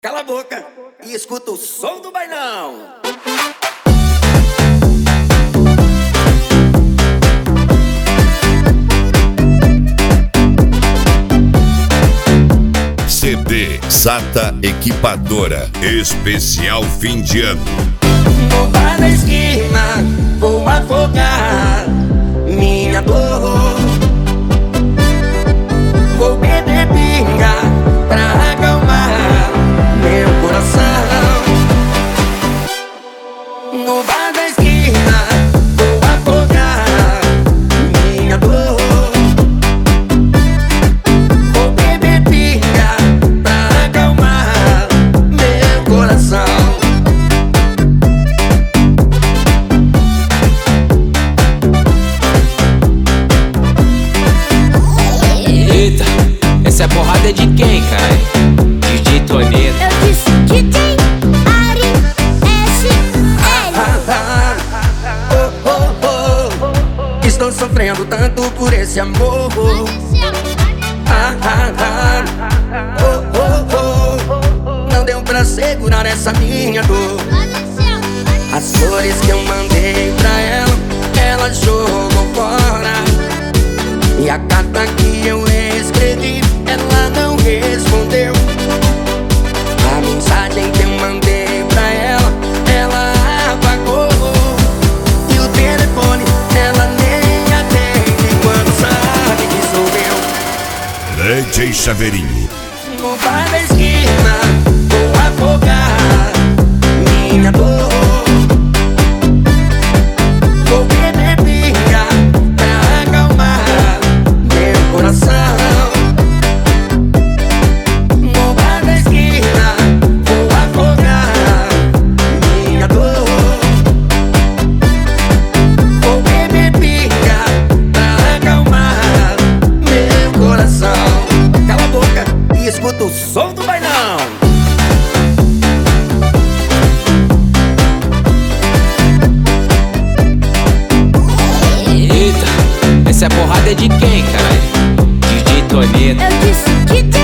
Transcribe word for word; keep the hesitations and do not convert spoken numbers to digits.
Cala a boca e escuta o som do bailão. C D Sata Equipadora, especial fim de ano. No bar da esquina vou afogar minha dor. Vou beber pinga pra acalmar meu coração. No bar da esquina vou afogar minha dor. Vou beber pinga pra acalmar meu coração. Eita, essa é porrada de quem, cara? D J Toledo. Eu disse D J Ari S L. Oh, oh, oh. Estou sofrendo tanto por esse amor. Ah, ah, ah. Oh, oh, oh. Não deu pra segurar essa minha dor. As flores que eu mandei pra ela, ela jogou fora. E a carta que eu escrevi, ela não respondeu. A mensagem que eu mandei pra ela, ela apagou. E o telefone, ela nem atende quando sabe que sou eu. D J Chaveirinho. No bar da esquina vou afogar minha dor. Vou beber pinga pra acalmar meu coração. No bar da esquina vou afogar minha dor. Vou beber pinga pra acalmar meu coração. Cala a boca e escuta o som do bailão. Eita, essa é porrada de quem, cara? D J Toledo. Eu disse D J